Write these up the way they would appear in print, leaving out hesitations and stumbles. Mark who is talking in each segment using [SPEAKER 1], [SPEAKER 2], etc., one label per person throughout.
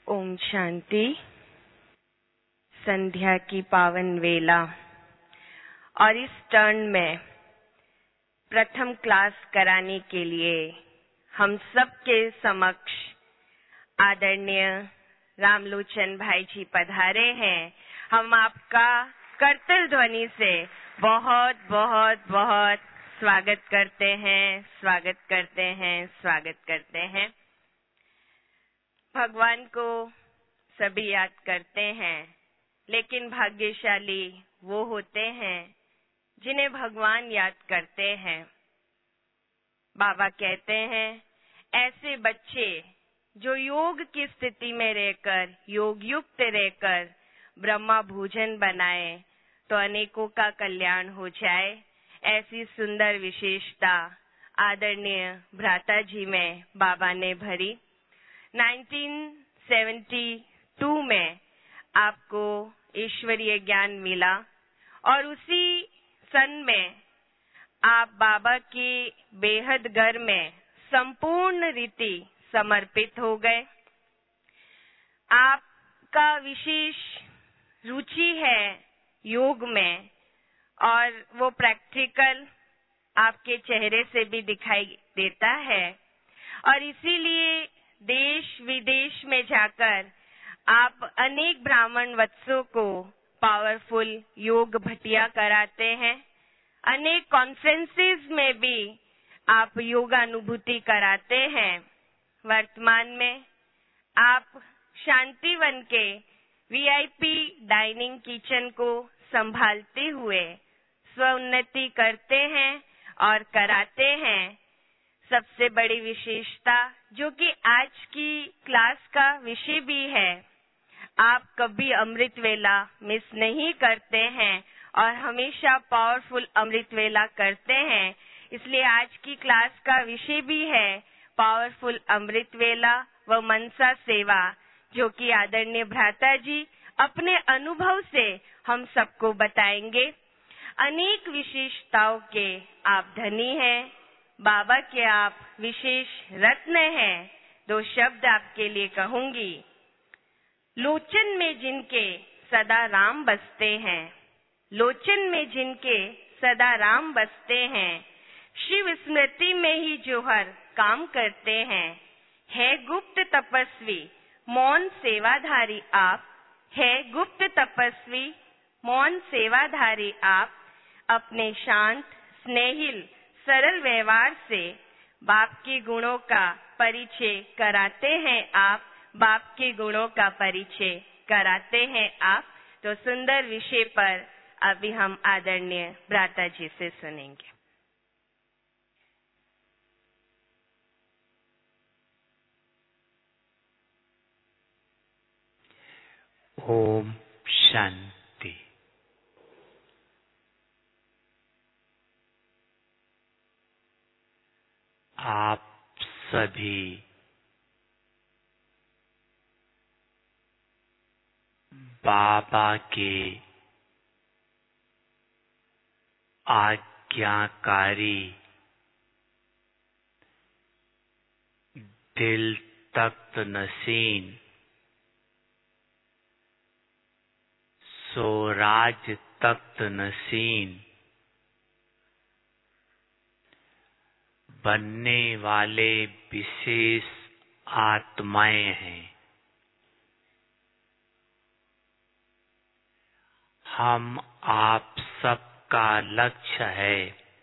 [SPEAKER 1] ओम शांति। संध्या की पावन वेला और इस टर्न में प्रथम क्लास कराने के लिए हम सबके समक्ष आदरणीय रामलोचन भाई जी पधारे हैं। हम आपका करतल ध्वनि से बहुत बहुत बहुत स्वागत करते हैं, स्वागत करते हैं, स्वागत करते हैं। भगवान को सभी याद करते हैं, लेकिन भाग्यशाली वो होते हैं जिन्हें भगवान याद करते हैं। बाबा कहते हैं, ऐसे बच्चे जो योग की स्थिति में रहकर, योग युक्त रहकर ब्रह्मा भोजन बनाए तो अनेकों का कल्याण हो जाए। ऐसी सुंदर विशेषता आदरणीय भ्राता जी में बाबा ने भरी। 1972 में आपको ईश्वरीय ज्ञान मिला और उसी सन में आप बाबा के बेहद घर में संपूर्ण रीति समर्पित हो गए। आपका विशेष रुचि है योग में और वो प्रैक्टिकल आपके चेहरे से भी दिखाई देता है और इसीलिए देश विदेश में जाकर आप अनेक ब्राह्मण वत्सों को पावरफुल योग भटिया कराते हैं। अनेक कॉन्फ्रेंसेस में भी आप योगानुभूति कराते हैं। वर्तमान में आप शांतिवन के VIP डाइनिंग किचन को संभालते हुए स्वउन्नति करते हैं और कराते हैं। सबसे बड़ी विशेषता जो कि आज की क्लास का विषय भी है, आप कभी अमृत वेला मिस नहीं करते हैं और हमेशा पावरफुल अमृत वेला करते हैं। इसलिए आज की क्लास का विषय भी है पावरफुल अमृत वेला व मनसा सेवा, जो कि आदरणीय भ्राता जी अपने अनुभव से हम सबको बताएंगे। अनेक विशेषताओं के आप धनी हैं, बाबा के आप विशेष रत्न हैं। 2 शब्द आपके लिए कहूंगी। लोचन में जिनके सदा राम बसते हैं, लोचन में जिनके सदा राम बसते हैं, शिव स्मृति में ही जो हर काम करते हैं, है गुप्त तपस्वी मौन सेवाधारी आप, है गुप्त तपस्वी मौन सेवाधारी आप। अपने शांत स्नेहिल सरल व्यवहार से बाप के गुणों का परिचय कराते हैं आप, बाप के गुणों का परिचय कराते हैं आप। तो सुंदर विषय पर अभी हम आदरणीय भ्राता जी से सुनेंगे।
[SPEAKER 2] ओम शांति। आप सभी बाबा के आज्ञाकारी दिल तख्त नशीन स्वराज तख्त नशीन बनने वाले विशेष आत्माएं हैं। हम आप सबका लक्ष्य है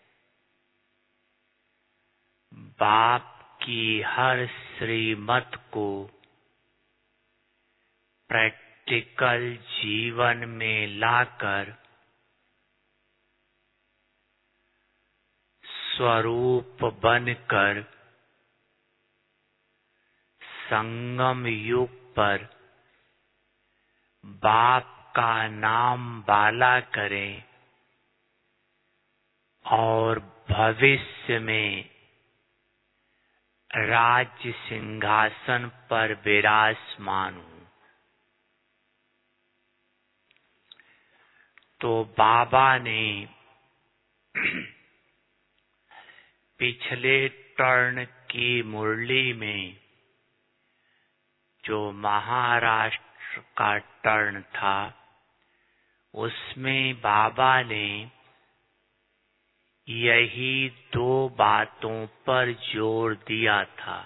[SPEAKER 2] बाप की हर श्रीमत को प्रैक्टिकल जीवन में लाकर स्वरूप बनकर संगम युग पर बाप का नाम बाला करें और भविष्य में राज्य सिंहासन पर विराजमान हूं। तो बाबा ने पिछले टर्न की मुरली में जो महाराष्ट्र का टर्न था, उसमें बाबा ने यही 2 बातों पर जोर दिया था।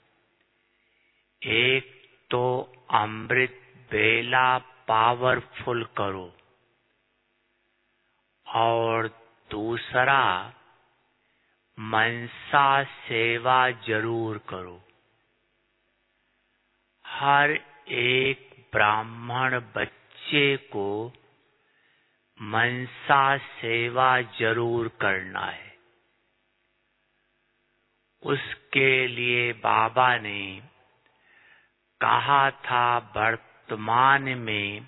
[SPEAKER 2] एक तो अमृत बेला पावरफुल करो और दूसरा मनसा सेवा जरूर करो। हर एक ब्राह्मण बच्चे को मनसा सेवा जरूर करना है। उसके लिए बाबा ने कहा था, वर्तमान में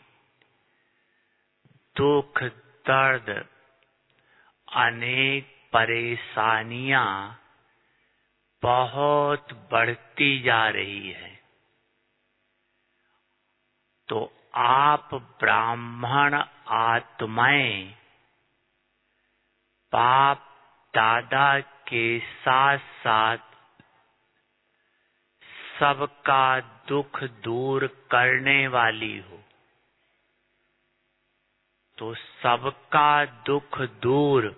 [SPEAKER 2] दुख दर्द अनेक परेशानियां बहुत बढ़ती जा रही है, तो आप ब्राह्मण आत्माएं बाप दादा के साथ साथ सबका दुख दूर करने वाली हो, तो सबका दुख दूर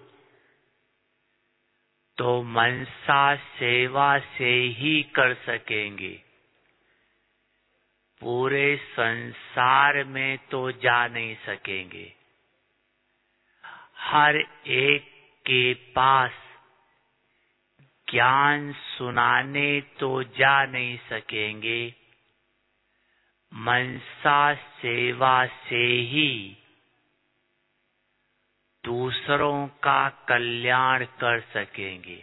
[SPEAKER 2] तो मनसा सेवा से ही कर सकेंगे। पूरे संसार में तो जा नहीं सकेंगे। हर एक के पास ज्ञान सुनाने तो जा नहीं सकेंगे। मनसा सेवा से ही दूसरों का कल्याण कर सकेंगे।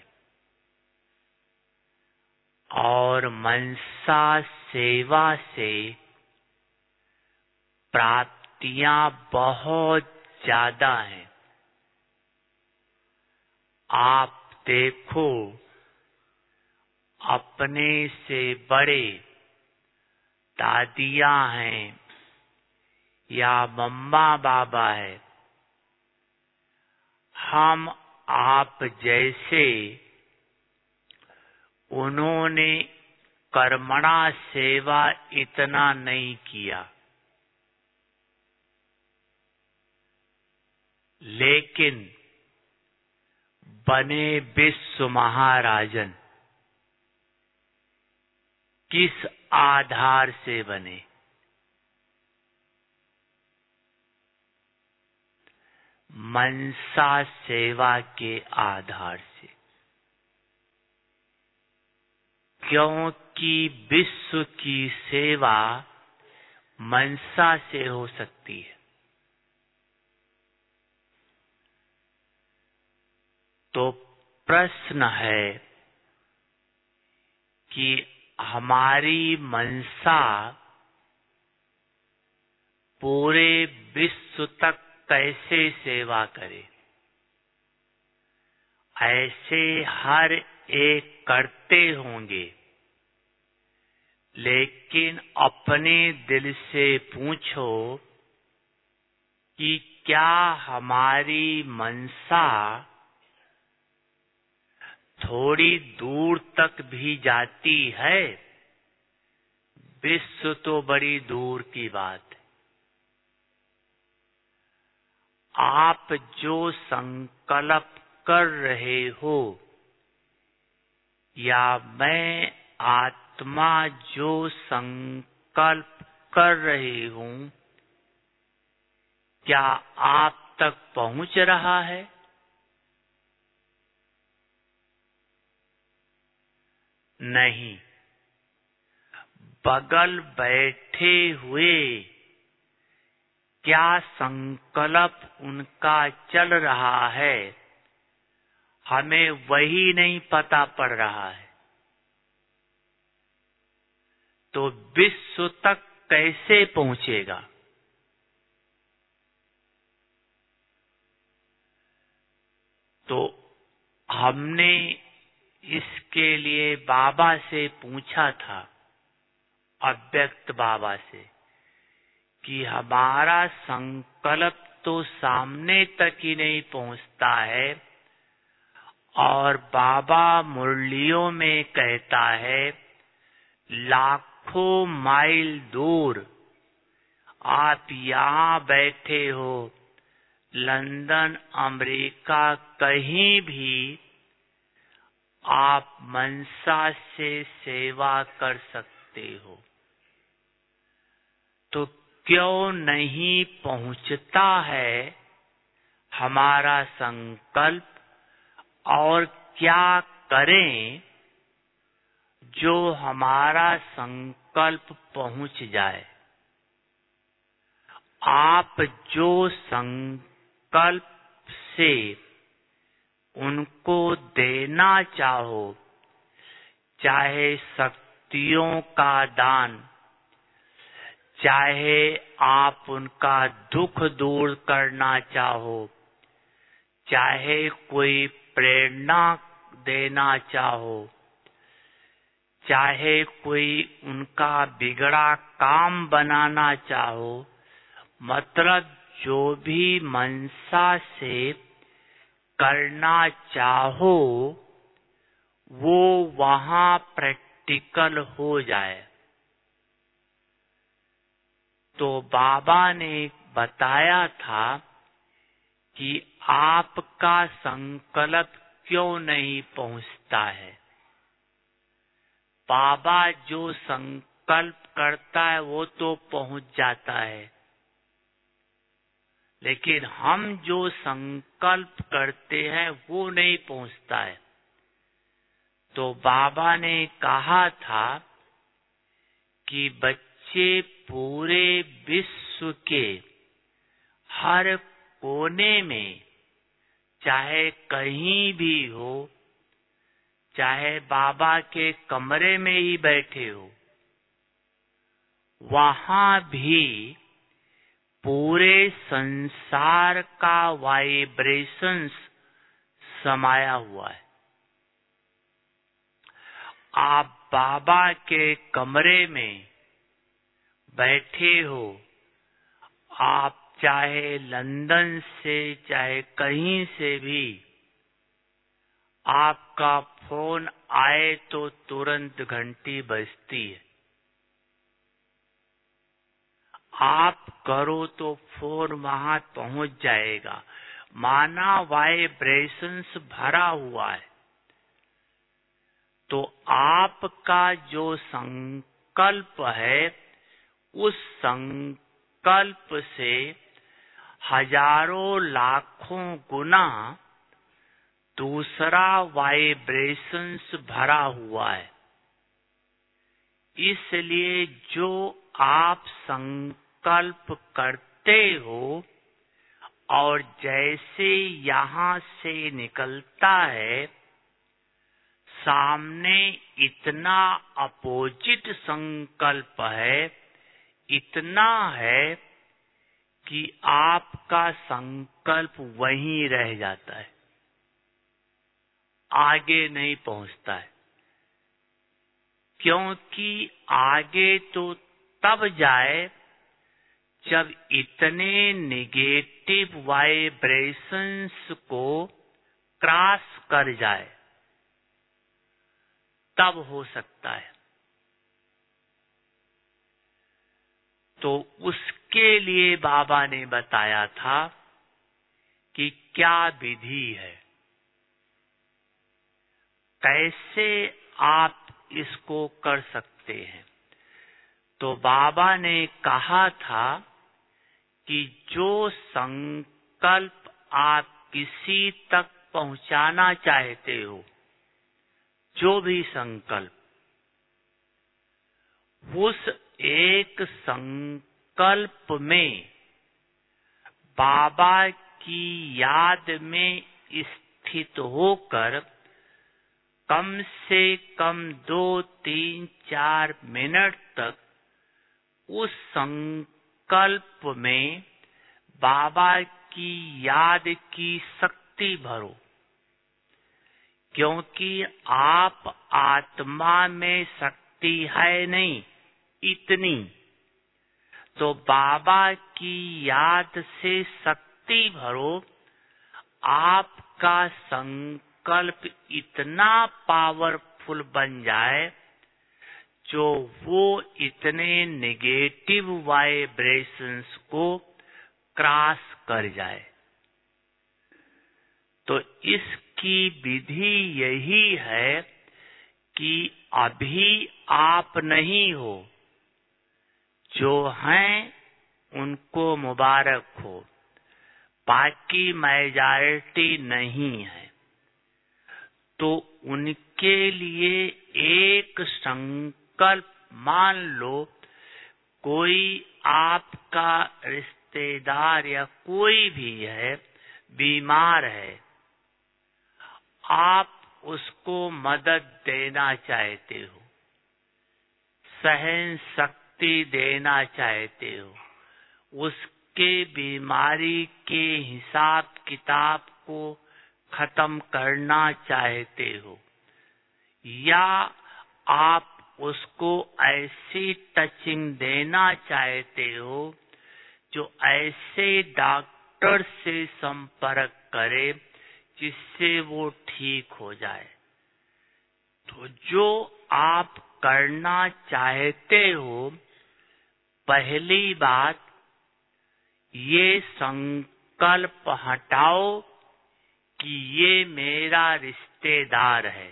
[SPEAKER 2] और मनसा सेवा से प्राप्तियां बहुत ज्यादा हैं। आप देखो, अपने से बड़े दादियां हैं या मम्मा बाबा है, हम आप जैसे उन्होंने कर्मणा सेवा इतना नहीं किया, लेकिन बने विश्व महाराजन। किस आधार से बने? मनसा सेवा के आधार से। क्योंकि विश्व की सेवा मनसा से हो सकती है। तो प्रश्न है कि हमारी मनसा पूरे विश्व तक कैसे सेवा करे? ऐसे हर एक करते होंगे, लेकिन अपने दिल से पूछो कि क्या हमारी मनसा थोड़ी दूर तक भी जाती है? विश्व तो बड़ी दूर की बात है। आप जो संकल्प कर रहे हो या मैं आत्मा जो संकल्प कर रही हूं, क्या आप तक पहुंच रहा है? नहीं। बगल बैठे हुए क्या संकल्प उनका चल रहा है, हमें वही नहीं पता पड़ रहा है। तो विश्व तक कैसे पहुंचेगा? तो हमने इसके लिए बाबा से पूछा था, अव्यक्त बाबा से, कि हमारा संकल्प तो सामने तक ही नहीं पहुंचता है, और बाबा मुरलियों में कहता है लाखों माइल दूर आप यहाँ बैठे हो, लंदन, अमेरिका, कहीं भी आप मनसा से सेवा कर सकते हो। तो क्यों नहीं पहुंचता है हमारा संकल्प, और क्या करें जो हमारा संकल्प पहुंच जाए। आप जो संकल्प से उनको देना चाहो, चाहे शक्तियों का दान, चाहे आप उनका दुख दूर करना चाहो, चाहे कोई प्रेरणा देना चाहो, चाहे कोई उनका बिगड़ा काम बनाना चाहो, मतलब जो भी मनसा से करना चाहो वो वहां प्रैक्टिकल हो जाए। तो बाबा ने बताया था कि आपका संकल्प क्यों नहीं पहुंचता है। बाबा जो संकल्प करता है वो तो पहुंच जाता है, लेकिन हम जो संकल्प करते हैं वो नहीं पहुंचता है। तो बाबा ने कहा था कि बच्चे पूरे विश्व के हर कोने में, चाहे कहीं भी हो, चाहे बाबा के कमरे में ही बैठे हो, वहां भी पूरे संसार का वाइब्रेशंस समाया हुआ है। आप बाबा के कमरे में बैठे हो, आप चाहे लंदन से चाहे कहीं से भी आपका फोन आए तो तुरंत घंटी बजती है। आप करो तो फोन वहां पहुंच जाएगा, माना वाइब्रेशंस भरा हुआ है। तो आपका जो संकल्प है, उस संकल्प से हजारों लाखों गुना दूसरा वाइब्रेशंस भरा हुआ है। इसलिए जो आप संकल्प करते हो और जैसे यहाँ से निकलता है, सामने इतना अपोजिट संकल्प है, इतना है कि आपका संकल्प वहीं रह जाता है, आगे नहीं पहुंचता है। क्योंकि आगे तो तब जाए जब इतने नेगेटिव वाइब्रेशंस को क्रॉस कर जाए, तब हो सकता है। तो उसके लिए बाबा ने बताया था कि क्या विधि है, कैसे आप इसको कर सकते हैं। तो बाबा ने कहा था कि जो संकल्प आप किसी तक पहुंचाना चाहते हो, जो भी संकल्प, उस एक संकल्प में बाबा की याद में स्थित होकर कम से कम 2, 3, 4 मिनट तक उस संकल्प में बाबा की याद की शक्ति भरो। क्योंकि आप आत्मा में शक्ति है नहीं इतनी, तो बाबा की याद से शक्ति भरो। आपका संकल्प इतना पावरफुल बन जाए, जो वो इतने नेगेटिव वाइब्रेशंस को क्रॉस कर जाए। तो इसकी विधि यही है कि अभी आप नहीं हो, जो हैं उनको मुबारक हो, बाकी मेजॉरिटी नहीं है। तो उनके लिए एक संकल्प मान लो, कोई आपका रिश्तेदार या कोई भी है बीमार है, आप उसको मदद देना चाहते हो, सहन शक्ति देना चाहते हो, उसके बीमारी के हिसाब किताब को खत्म करना चाहते हो, या आप उसको ऐसी टचिंग देना चाहते हो जो ऐसे डॉक्टर से संपर्क करे जिससे वो ठीक हो जाए। तो जो आप करना चाहते हो, पहली बात ये संकल्प हटाओ कि ये मेरा रिश्तेदार है,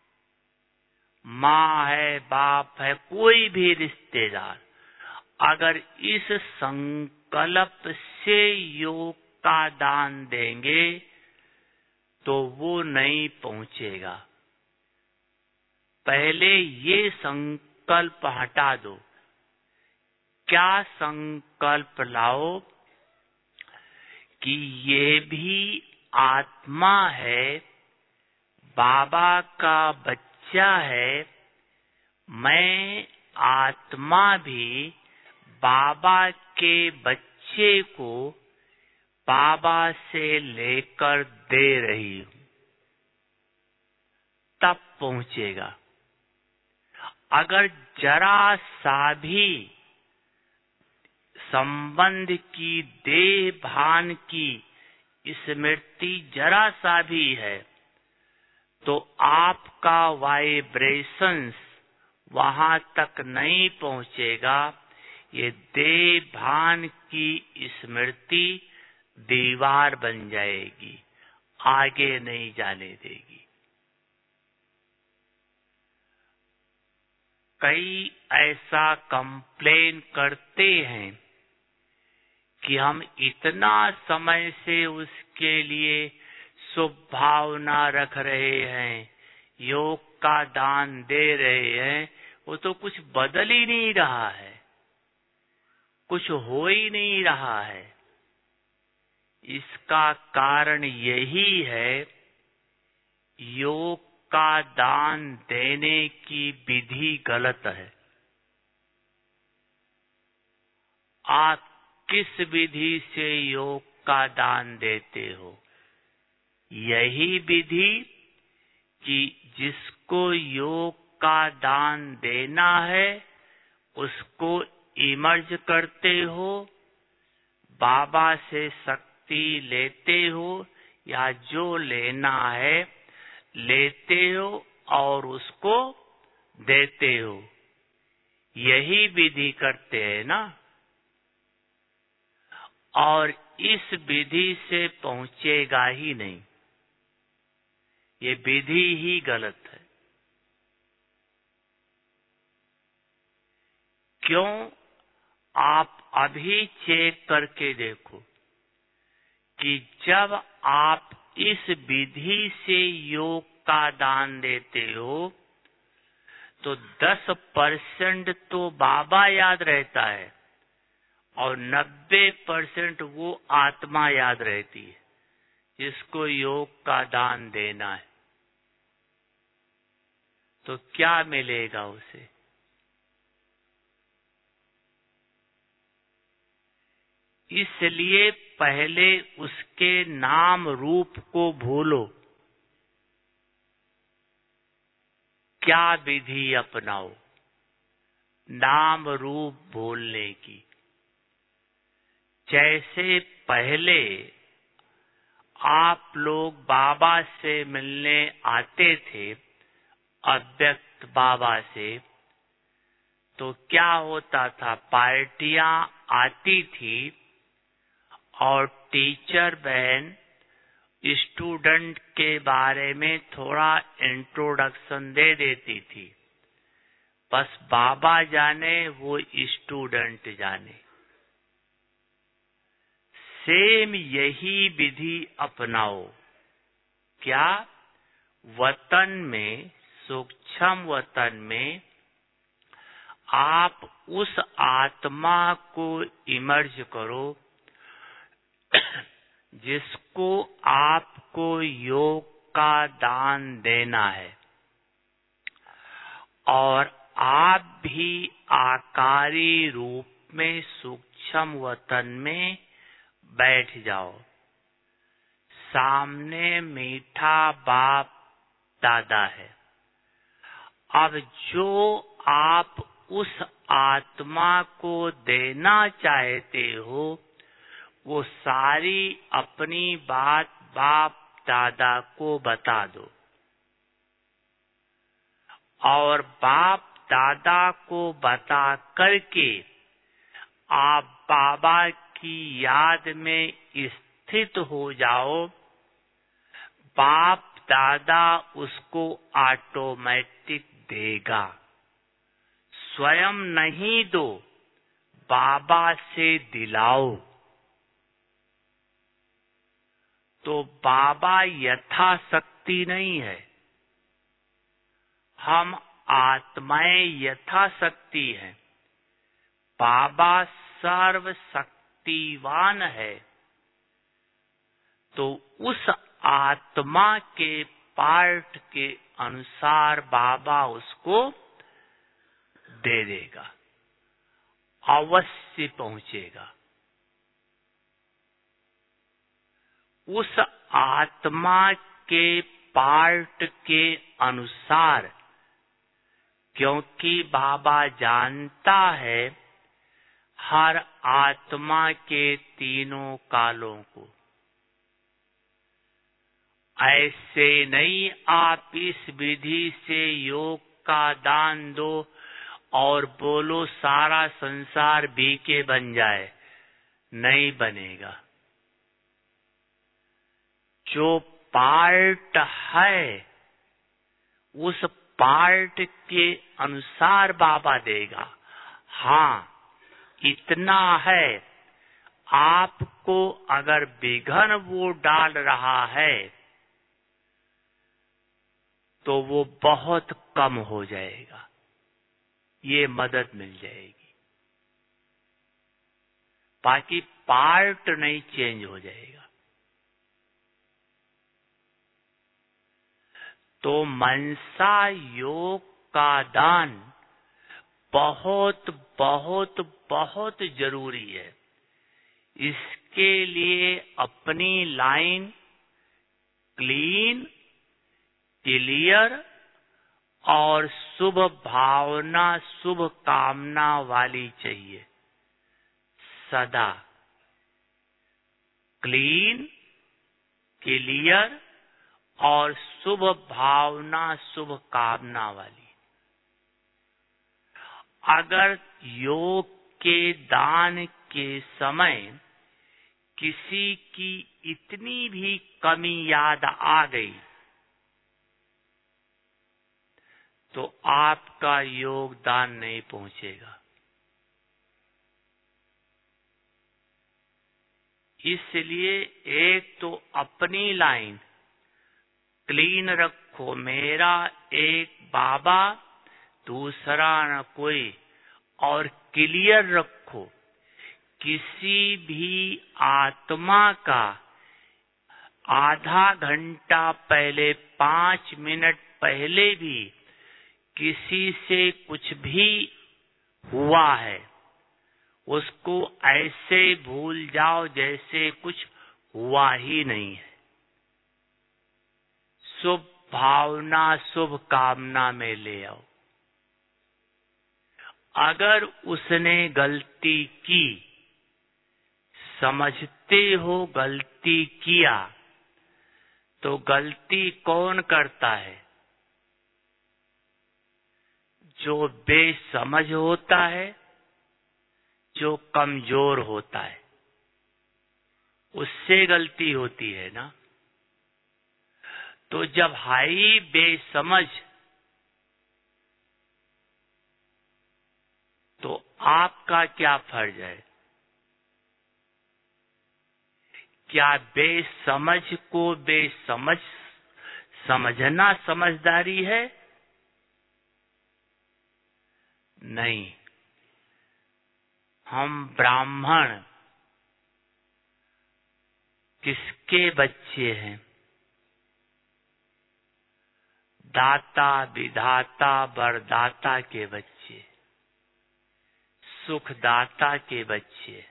[SPEAKER 2] माँ है, बाप है, कोई भी रिश्तेदार। अगर इस संकल्प से योग का दान देंगे तो वो नहीं पहुंचेगा। पहले ये संकल्प हटा दो। क्या संकल्प लाओ कि ये भी आत्मा है, बाबा का बच्चा है, मैं आत्मा भी बाबा के बच्चे को बाबा से लेकर दे रही हूं, तब पहुंचेगा। अगर जरा सा भी संबंध की, देह भान की स्मृति जरा सा भी है, तो आपका वाइब्रेशंस वहां तक नहीं पहुंचेगा। ये देह भान की स्मृति दीवार बन जाएगी, आगे नहीं जाने देगी। कई ऐसा कंप्लेन करते हैं कि हम इतना समय से उसके लिए शुभ भावना रख रहे हैं, योग का दान दे रहे हैं, वो तो कुछ बदल ही नहीं रहा है, कुछ हो ही नहीं रहा है। इसका कारण यही है, योग का दान देने की विधि गलत है। आप किस विधि से योग का दान देते हो? यही विधि कि जिसको योग का दान देना है उसको इमर्ज करते हो, बाबा से शक्ति लेते हो, या जो लेना है लेते हो और उसको देते हो। यही विधि करते हैं ना। और इस विधि से पहुंचेगा ही नहीं, ये विधि ही गलत है। क्यों? आप अभी चेक करके देखो कि जब आप इस विधि से योग का दान देते हो तो 10% तो बाबा याद रहता है और 90% वो आत्मा याद रहती है जिसको योग का दान देना है। तो क्या मिलेगा उसे? इसलिए पहले उसके नाम रूप को भूलो। क्या विधि अपनाओ नाम रूप भूलने की? जैसे पहले आप लोग बाबा से मिलने आते थे, अव्यक्त बाबा से, तो क्या होता था, पार्टियां आती थी और टीचर बहन स्टूडेंट के बारे में थोड़ा इंट्रोडक्शन दे देती थी। बस बाबा जाने, वो स्टूडेंट जाने। सेम यही विधि अपनाओ। क्या? वतन में, सूक्ष्म वतन में आप उस आत्मा को इमर्ज करो जिसको आपको योग का दान देना है, और आप भी आकारी रूप में सूक्ष्म वतन में बैठ जाओ। सामने मीठा बाप दादा है। अब जो आप उस आत्मा को देना चाहते हो, वो सारी अपनी बात बाप दादा को बता दो, और बाप दादा को बता करके आप बाबा की याद में स्थित हो जाओ। बाप दादा उसको ऑटोमेटिक देगा। स्वयं नहीं दो, बाबा से दिलाओ। तो बाबा यथाशक्ति नहीं है, हम आत्माएं यथाशक्ति हैं। बाबा सर्वशक्तिवान है। तो उस आत्मा के पार्ट के अनुसार बाबा उसको दे देगा, अवश्य पहुंचेगा। उस आत्मा के पार्ट के अनुसार, क्योंकि बाबा जानता है हर आत्मा के तीनों कालों को। ऐसे नहीं आप इस विधि से योग का दान दो और बोलो सारा संसार बीके बन जाए, नहीं बनेगा। जो पार्ट है उस पार्ट के अनुसार बाबा देगा। हाँ, इतना है, आपको अगर विघ्न वो डाल रहा है तो वो बहुत कम हो जाएगा, ये मदद मिल जाएगी। बाकी पार्ट नहीं चेंज हो जाएगा। तो मनसा योग का दान बहुत बहुत बहुत जरूरी है। इसके लिए अपनी लाइन क्लीन, क्लियर और शुभ भावना, शुभ कामना वाली चाहिए। सदा क्लीन, क्लियर और शुभ भावना, शुभ कामना वाली। अगर योग के दान के समय किसी की इतनी भी कमी याद आ गई तो आपका योगदान नहीं पहुंचेगा। इसलिए एक तो अपनी लाइन क्लीन रखो, मेरा एक बाबा, दूसरा न कोई, और क्लियर रखो। किसी भी आत्मा का आधा घंटा पहले, 5 मिनट पहले भी किसी से कुछ भी हुआ है, उसको ऐसे भूल जाओ जैसे कुछ हुआ ही नहीं है। शुभ भावना, शुभ कामना में ले आओ। अगर उसने गलती की, समझते हो गलती किया, तो गलती कौन करता है? जो बेसमझ होता है, जो कमजोर होता है, उससे गलती होती है ना। तो जब हाई बेसमझ, तो आपका क्या फर्ज है? क्या बेसमझ को बेसमझ समझना समझदारी है? नहीं। हम ब्राह्मण किसके बच्चे हैं? दाता विधाता वरदाता के बच्चे, सुखदाता के बच्चे।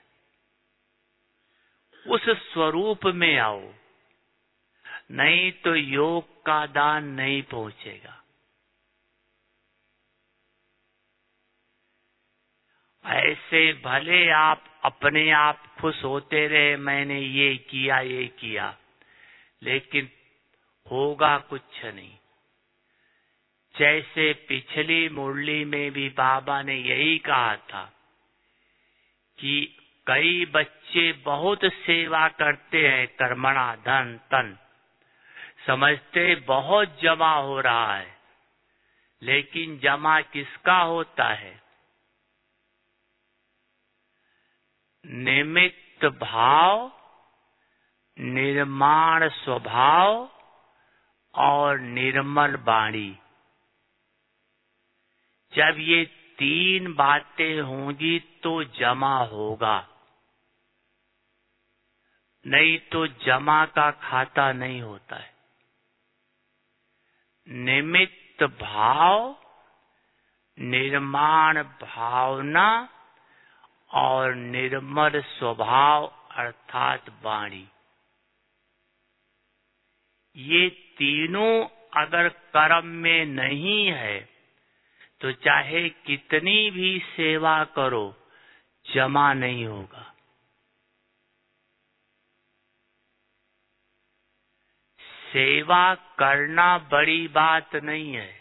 [SPEAKER 2] उस स्वरूप में आओ, नहीं तो योग का दान नहीं पहुंचेगा। ऐसे भले आप अपने आप खुश होते रहे, मैंने ये किया, लेकिन होगा कुछ नहीं। जैसे पिछली मुरली में भी बाबा ने यही कहा था कि कई बच्चे बहुत सेवा करते हैं, कर्मणा धन तन, समझते बहुत जमा हो रहा है, लेकिन जमा किसका होता है? निमित्त भाव, निर्माण स्वभाव और निर्मल वाणी। जब ये तीन बातें होंगी तो जमा होगा, नहीं तो जमा का खाता नहीं होता है। निमित्त भाव, निर्माण भावना और निर्मल स्वभाव अर्थात वाणी, ये तीनों अगर कर्म में नहीं है तो चाहे कितनी भी सेवा करो, जमा नहीं होगा। सेवा करना बड़ी बात नहीं है,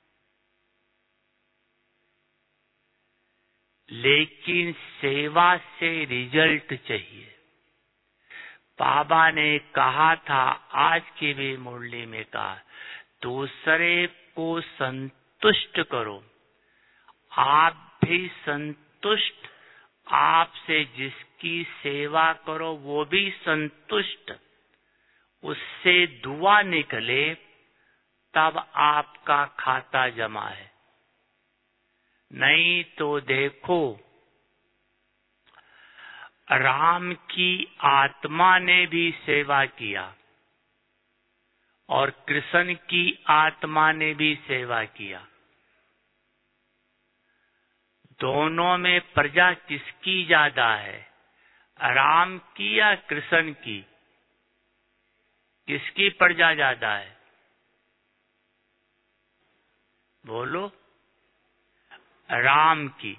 [SPEAKER 2] लेकिन सेवा से रिजल्ट चाहिए। बाबा ने कहा था, आज की भी मुरली में कहा, दूसरे को संतुष्ट करो, आप भी संतुष्ट, आपसे जिसकी सेवा करो वो भी संतुष्ट, उससे दुआ निकले, तब आपका खाता जमा है। नहीं तो देखो, राम की आत्मा ने भी सेवा किया और कृष्ण की आत्मा ने भी सेवा किया। दोनों में प्रजा किसकी ज्यादा है? राम की या कृष्ण की? किसकी प्रजा ज्यादा है? बोलो। राम की।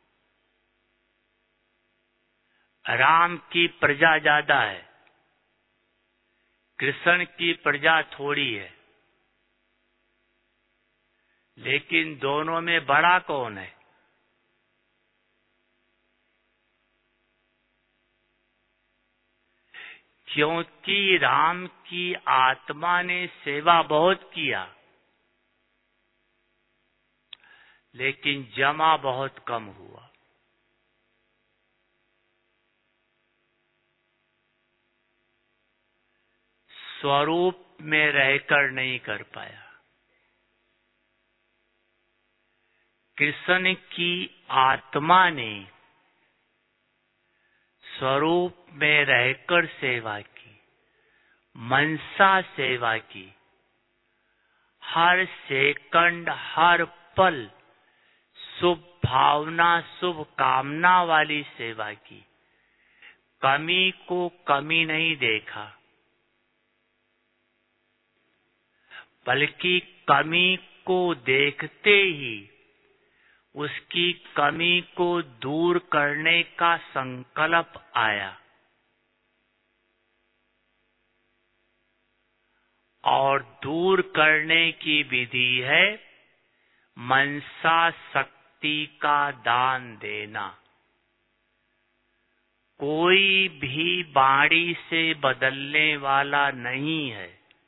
[SPEAKER 2] राम की प्रजा ज्यादा है, कृष्ण की प्रजा थोड़ी है। लेकिन दोनों में बड़ा कौन है? क्योंकि राम की आत्मा ने सेवा बहुत किया, लेकिन जमा बहुत कम हुआ। स्वरूप में रहकर नहीं कर पाया। कृष्ण की आत्मा ने स्वरूप में रहकर सेवा की, मनसा सेवा की, हर सेकंड हर पल शुभ भावना शुभ कामना वाली सेवा की, कमी को कमी नहीं देखा, बल्कि कमी को देखते ही उसकी कमी को दूर करने का संकल्प आया और दूर करने की विधि है मनसा शक्ति का दान देना। कोई भी वाणी से बदलने वाला नहीं है।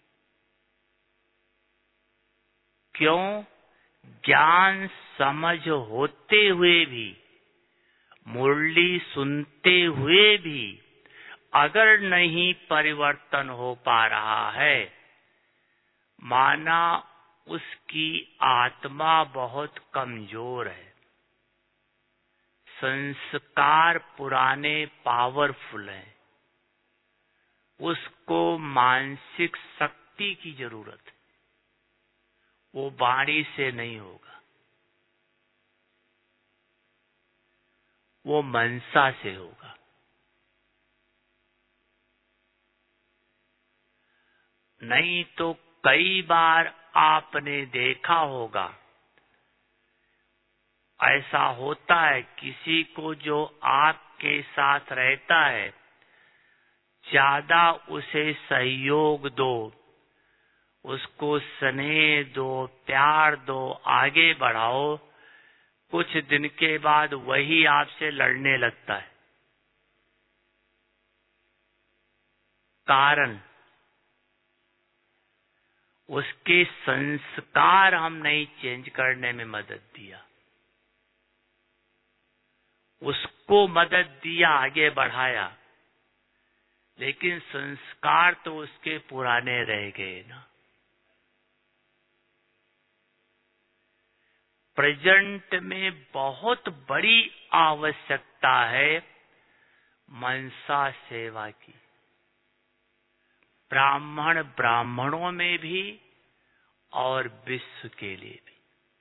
[SPEAKER 2] क्यों? ज्ञान समझ होते हुए भी, मुरली सुनते हुए भी अगर नहीं परिवर्तन हो पा रहा है, माना उसकी आत्मा बहुत कमजोर है। संस्कार पुराने पावरफुल हैं। उसको मानसिक शक्ति की जरूरत है। वो वाणी से नहीं होगा, वो मनसा से होगा। नहीं तो कई बार आपने देखा होगा, ऐसा होता है किसी को जो आपके साथ रहता है, ज्यादा उसे सहयोग दो, उसको स्नेह दो, प्यार दो, आगे बढ़ाओ, कुछ दिन के बाद वही आपसे लड़ने लगता है। कारण उसके संस्कार हम नहीं चेंज करने में मदद दिया, उसको मदद दिया, आगे बढ़ाया, लेकिन संस्कार तो उसके पुराने रह गए ना। प्रेजेंट में बहुत बड़ी आवश्यकता है मनसा सेवा की। ब्राह्मणों में भी और विश्व के लिए भी।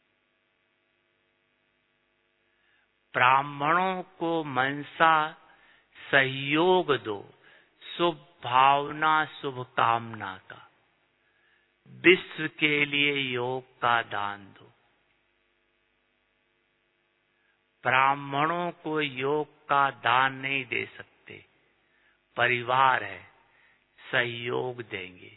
[SPEAKER 2] ब्राह्मणों को मनसा सहयोग दो, शुभ भावना, शुभकामना का। विश्व के लिए योग का दान दो। ब्राह्मणों को योग का दान नहीं दे सकते, परिवार है, सहयोग देंगे,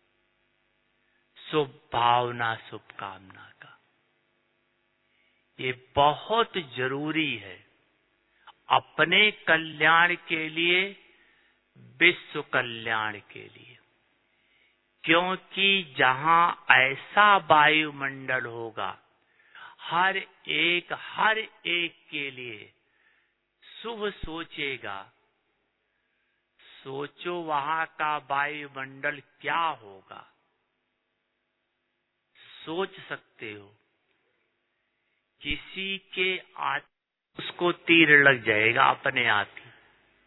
[SPEAKER 2] शुभ भावना, शुभकामना का। ये बहुत जरूरी है अपने कल्याण के लिए, विश्व कल्याण के लिए। क्योंकि जहां ऐसा वायुमंडल होगा, हर एक के लिए शुभ सोचेगा, सोचो वहां का वायुमंडल क्या होगा। सोच सकते हो, किसी के उसको तीर लग जाएगा अपने आप ही।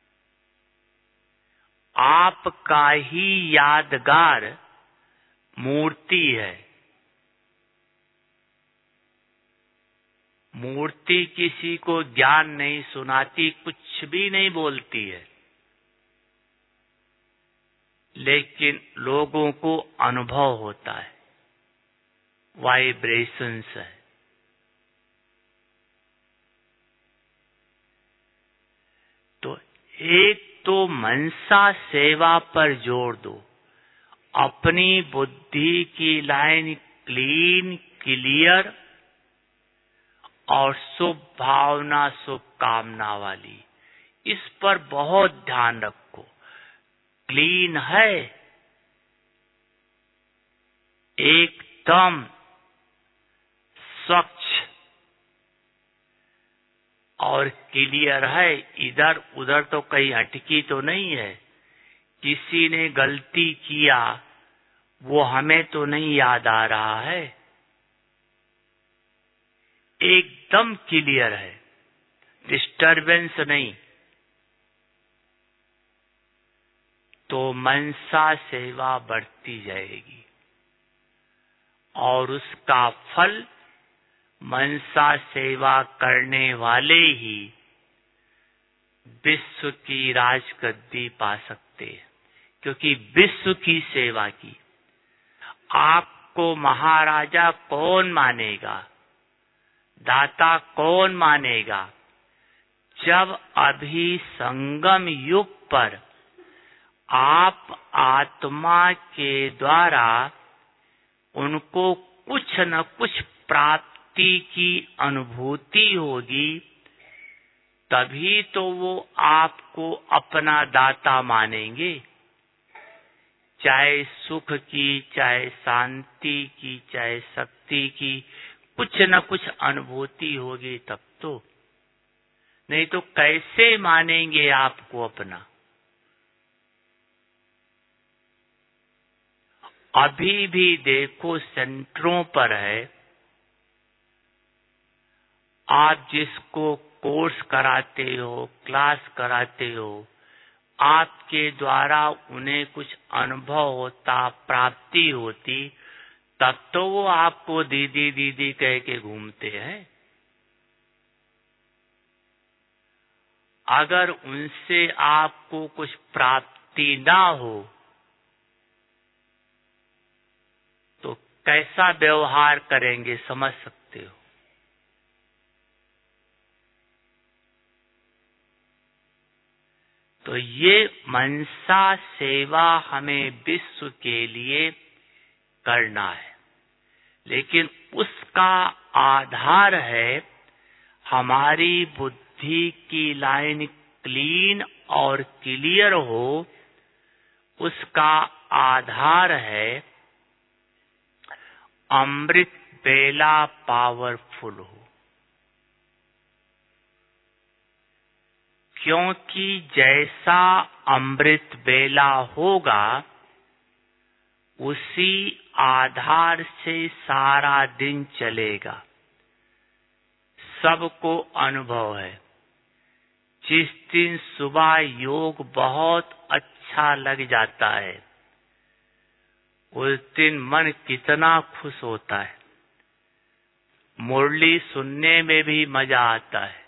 [SPEAKER 2] आपका ही यादगार मूर्ति है। मूर्ति किसी को ज्ञान नहीं सुनाती, कुछ भी नहीं बोलती है, लेकिन लोगों को अनुभव होता है, वाइब्रेशंस है। तो एक तो मनसा सेवा पर जोर दो, अपनी बुद्धि की लाइन क्लीन, क्लियर और शुभ भावना, शुभ कामना वाली, इस पर बहुत ध्यान रखो। क्लीन है, एकदम स्वच्छ और क्लियर है, इधर उधर तो कहीं अटकी तो नहीं है, किसी ने गलती किया वो हमें तो नहीं याद आ रहा है, एकदम क्लियर है, डिस्टरबेंस नहीं। तो मनसा सेवा बढ़ती जाएगी और उसका फल मनसा सेवा करने वाले ही विश्व की राजगद्दी पा सकते हैं। क्योंकि विश्व की सेवा की, आपको महाराजा कौन मानेगा, दाता कौन मानेगा, जब अभी संगम युग पर आप आत्मा के द्वारा उनको कुछ न कुछ प्राप्त प्राप्ति की अनुभूति होगी, तभी तो वो आपको अपना दाता मानेंगे। चाहे सुख की, चाहे शांति की, चाहे शक्ति की, कुछ न कुछ अनुभूति होगी तब तो। नहीं तो कैसे मानेंगे आपको अपना। अभी भी देखो सेंटरों पर है, आप जिसको कोर्स कराते हो, क्लास कराते हो, आपके द्वारा उन्हें कुछ अनुभव होता, प्राप्ति होती, तब तो वो आपको दीदी दीदी कह के घूमते हैं। अगर उनसे आपको कुछ प्राप्ति ना हो तो कैसा व्यवहार करेंगे, समझ सकते हो। तो ये मनसा सेवा हमें विश्व के लिए करना है, लेकिन उसका आधार है हमारी बुद्धि की लाइन क्लीन और क्लियर हो। उसका आधार है अमृत बेला पावरफुल हो। क्योंकि जैसा अमृत बेला होगा, उसी आधार से सारा दिन चलेगा। सबको अनुभव है, जिस दिन सुबह योग बहुत अच्छा लग जाता है, उस दिन मन कितना खुश होता है। मुरली सुनने में भी मजा आता है।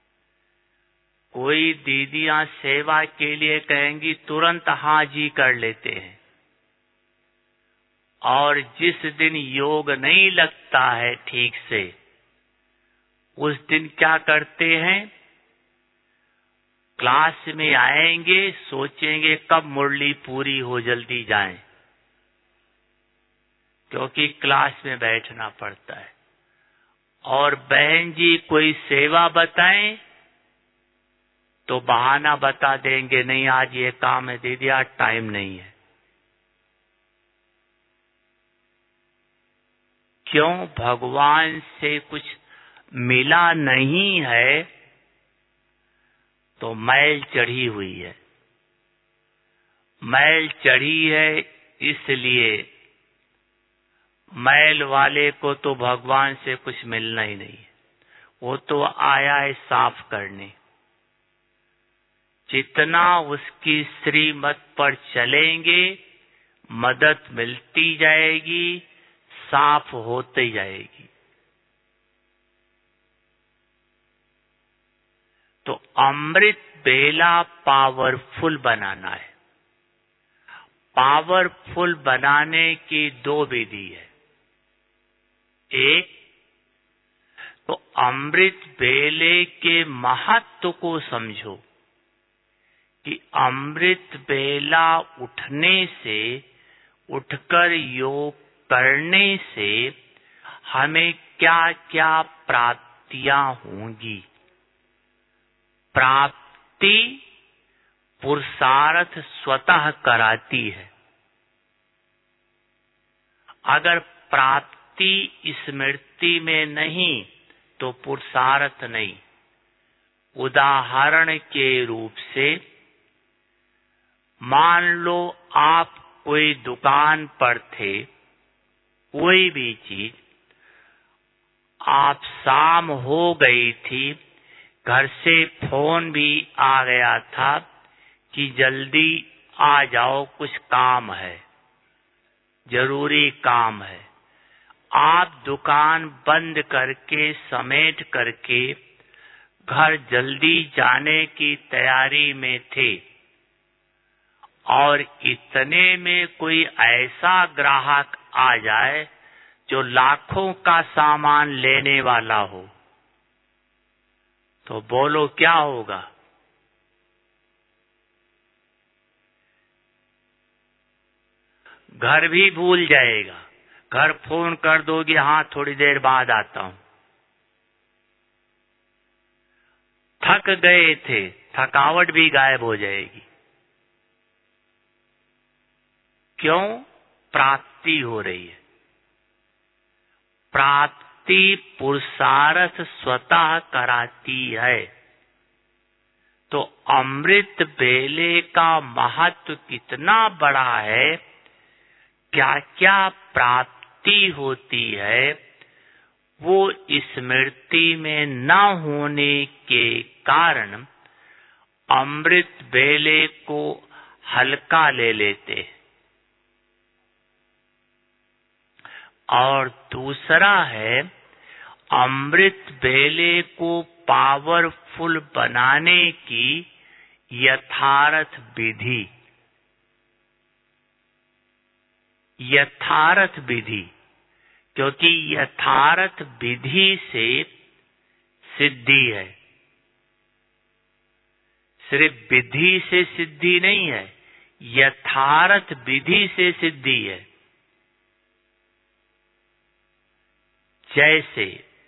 [SPEAKER 2] कोई दीदियां सेवा के लिए कहेंगी, तुरंत हाँ जी कर लेते हैं। और जिस दिन योग नहीं लगता है ठीक से, उस दिन क्या करते हैं, क्लास में आएंगे, सोचेंगे कब मुरली पूरी हो, जल्दी जाएं, क्योंकि क्लास में बैठना पड़ता है। और बहन जी कोई सेवा बताएं तो बहाना बता देंगे, नहीं आज ये काम है दीदी, आज टाइम नहीं है। क्यों? भगवान से कुछ मिला नहीं है तो मैल चढ़ी हुई है। मैल चढ़ी है इसलिए मैल वाले को तो भगवान से कुछ मिलना ही नहीं है। वो तो आया है साफ करने। जितना उसकी श्रीमत पर चलेंगे, मदद मिलती जाएगी, साफ होती जाएगी। तो अमृत बेला पावरफुल बनाना है। पावरफुल बनाने की दो विधि है। एक तो अमृत बेले के महत्व को समझो कि अमृत बेला उठने से, उठकर योग करने से हमें क्या क्या प्राप्तियां होंगी। प्राप्ति पुरुषार्थ स्वतः कराती है। अगर प्राप्ति स्मृति में नहीं तो पुरुषार्थ नहीं। उदाहरण के रूप से मान लो आप कोई दुकान पर थे, कोई भी चीज, आप शाम हो गई थी, घर से फोन भी आ गया था कि जल्दी आ जाओ, कुछ काम है, जरूरी काम है। आप दुकान बंद करके समेट करके घर जल्दी जाने की तैयारी में थे और इतने में कोई ऐसा ग्राहक आ जाए जो लाखों का सामान लेने वाला हो, तो बोलो क्या होगा? घर भी भूल जाएगा। घर फोन कर दोगे, हाँ थोड़ी देर बाद आता हूं। थक गए थे, थकावट भी गायब हो जाएगी। क्यों? प्राप्ति हो रही है। प्राप्ति पुरुषार्थ स्वतः कराती है। तो अमृत बेले का महत्व कितना बड़ा है, क्या क्या प्राप्ति होती है, वो स्मृति में न होने के कारण अमृत बेले को हल्का ले लेते। और दूसरा है अमृत बेले को पावरफुल बनाने की यथार्थ विधि। यथार्थ विधि, क्योंकि यथार्थ विधि से सिद्धि है। सिर्फ विधि से सिद्धि नहीं है, यथार्थ विधि से सिद्धि है। जैसे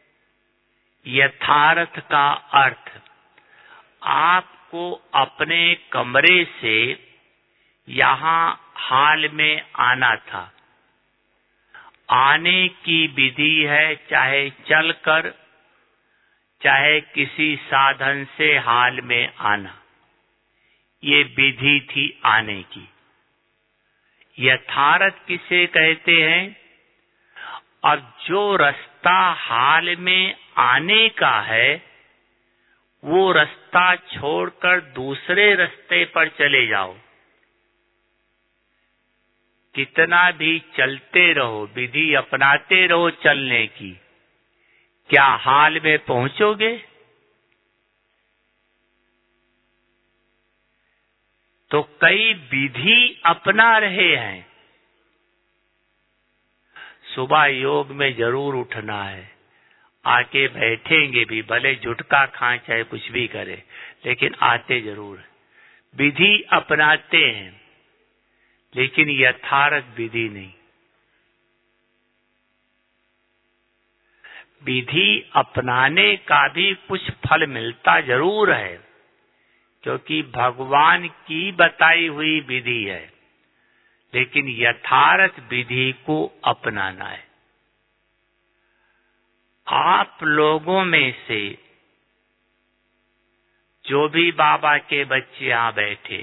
[SPEAKER 2] यथार्थ का अर्थ, आपको अपने कमरे से यहाँ हाल में आना था। आने की विधि है चाहे चलकर, चाहे किसी साधन से हाल में आना, ये विधि थी आने की। यथार्थ किसे कहते हैं? और जो रास्ता हाल में आने का है, वो रास्ता छोड़कर दूसरे रास्ते पर चले जाओ। कितना भी चलते रहो, विधि अपनाते रहो चलने की, क्या हाल में पहुंचोगे? तो कई विधि अपना रहे हैं। सुबह योग में जरूर उठना है, आके बैठेंगे भी, भले झुटका खाएं चाहे कुछ भी करें, लेकिन आते जरूर। विधि अपनाते हैं, लेकिन यथार्थ विधि नहीं। विधि अपनाने का भी कुछ फल मिलता जरूर है, क्योंकि भगवान की बताई हुई विधि है, लेकिन यथार्थ विधि को अपनाना है। आप लोगों में से जो भी बाबा के बच्चे यहां बैठे,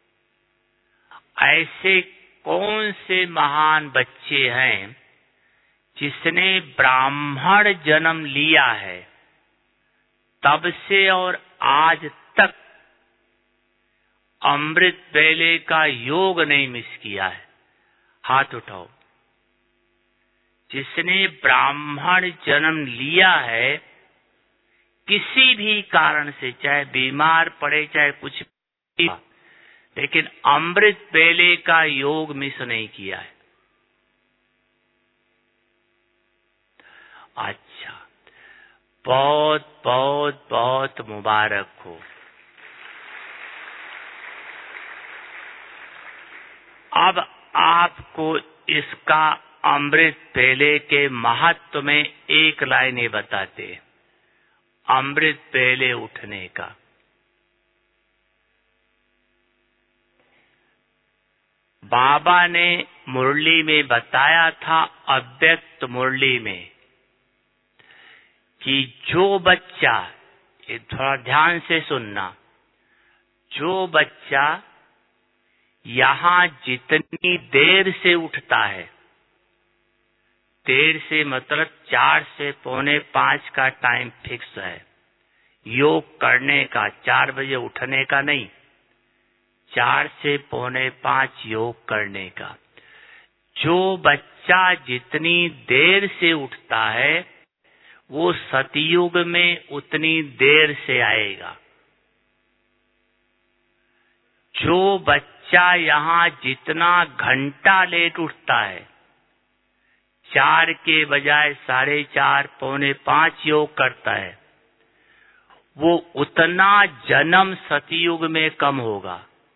[SPEAKER 2] ऐसे कौन से महान बच्चे हैं जिसने ब्राह्मण जन्म लिया है, तब से और आज तक अमृत बेले का योग नहीं मिस किया है? हाथ उठाओ। जिसने ब्राह्मण जन्म लिया है, किसी भी कारण से, चाहे बीमार पड़े चाहे कुछ भी, लेकिन अमृत बेले का योग मिस नहीं किया है। अच्छा, बहुत बहुत बहुत मुबारक हो। अब आपको इसका अमृत बेले के महत्व में एक लाइन ये बताते हैं, अमृत बेले उठने का। बाबा ने मुरली में बताया था, अव्यक्त मुरली में, कि जो बच्चा, ये थोड़ा ध्यान से सुनना, जो बच्चा यहाँ जितनी देर से उठता है, देर से मतलब 4 से 4:45 का टाइम फिक्स है योग करने का, 4 बजे उठने का नहीं, 4 से 4:45 योग करने का। जो बच्चा जितनी देर से उठता है, वो सतयुग में उतनी देर से आएगा। जो बच्चा यहाँ जितना घंटा लेट उठता है, 4 के बजाय 4:30, 4:45 योग करता है, वो उतना जन्म सतयुग में कम होगा।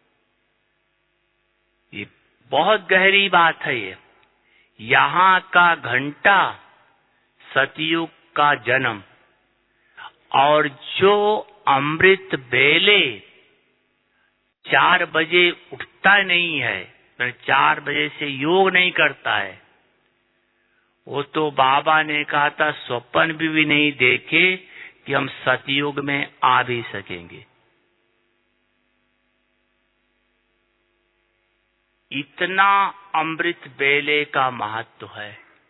[SPEAKER 2] ये बहुत गहरी बात है। ये यहाँ का घंटा सतयुग का जन्म, और जो अमृत बेले 4 बजे उठता नहीं है, 4 बजे से योग नहीं करता है, वो तो बाबा ने कहा था स्वप्न भी नहीं देखे कि हम सतयुग में आ भी सकेंगे। इतना अमृत बेले का महत्व है।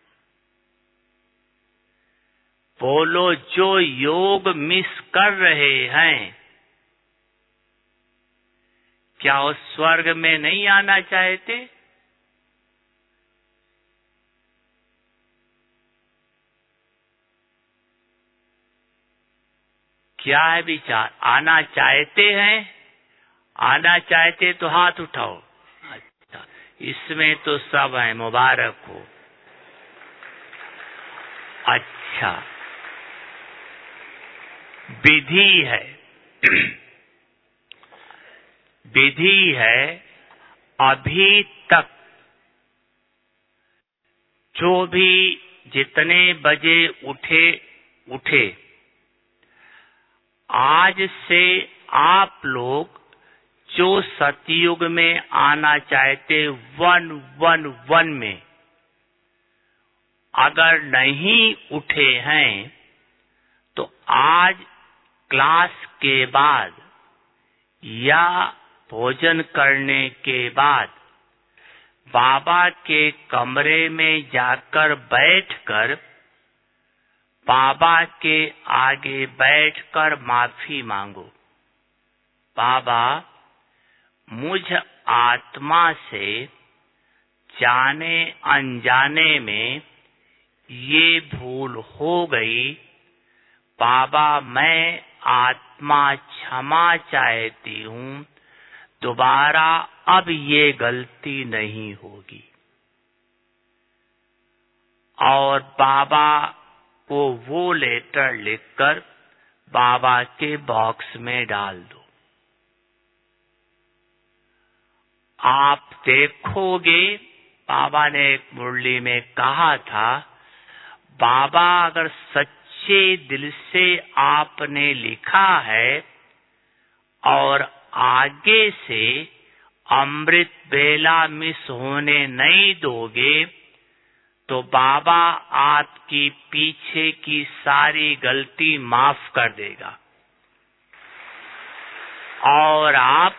[SPEAKER 2] बोलो, जो योग मिस कर रहे हैं, क्या वो स्वर्ग में नहीं आना चाहते? क्या है विचार? आना चाहते हैं? आना चाहते तो हाथ उठाओ। अच्छा, इसमें तो सब है, मुबारक हो। अच्छा, विधि है विधि है। अभी तक जो भी जितने बजे उठे, आज से आप लोग जो सतयुग में आना चाहते 111 में अगर नहीं उठे हैं, तो आज क्लास के बाद या भोजन करने के बाद बाबा के कमरे में जाकर बैठकर बाबा के आगे बैठकर माफी मांगो। बाबा, मुझ आत्मा से जाने अनजाने में ये भूल हो गई। बाबा, मैं आत्मा क्षमा चाहती हूँ, दोबारा अब ये गलती नहीं होगी। और बाबा को वो लेटर लिखकर बाबा के बॉक्स में डाल दो। आप देखोगे, बाबा ने एक मुरली में कहा था, बाबा अगर सच्चे दिल से आपने लिखा है और आगे से अमृत बेला मिस होने नहीं दोगे, तो बाबा आपकी पीछे की सारी गलती माफ कर देगा और आप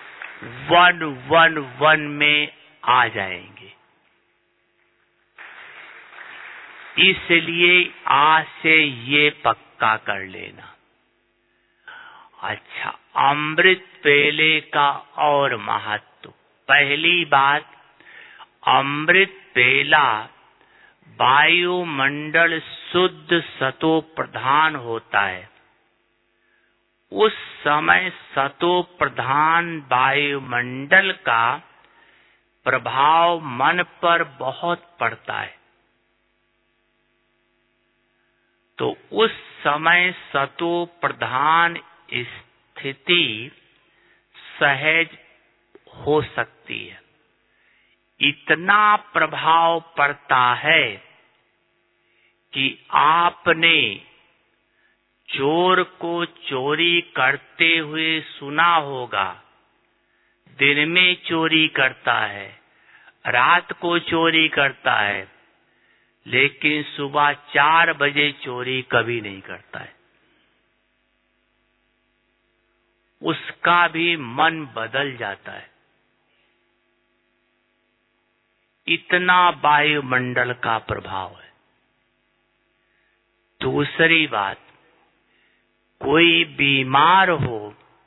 [SPEAKER 2] 111 में आ जाएंगे। इसलिए आज से ये पक्का कर लेना। अच्छा, अमृत बेले का और महत्व। पहली बात, अमृत बेला वायुमंडल शुद्ध सतो प्रधान होता है। उस समय सतो प्रधान वायुमंडल का प्रभाव मन पर बहुत पड़ता है। तो उस समय सतो प्रधान स्थिति सहज हो सकती है। इतना प्रभाव पड़ता है कि आपने चोर को चोरी करते हुए सुना होगा। दिन में चोरी करता है, रात को चोरी करता है, लेकिन सुबह 4 बजे चोरी कभी नहीं करता है। उसका भी मन बदल जाता है। इतना वायुमंडल का प्रभाव है। दूसरी बात, कोई बीमार हो,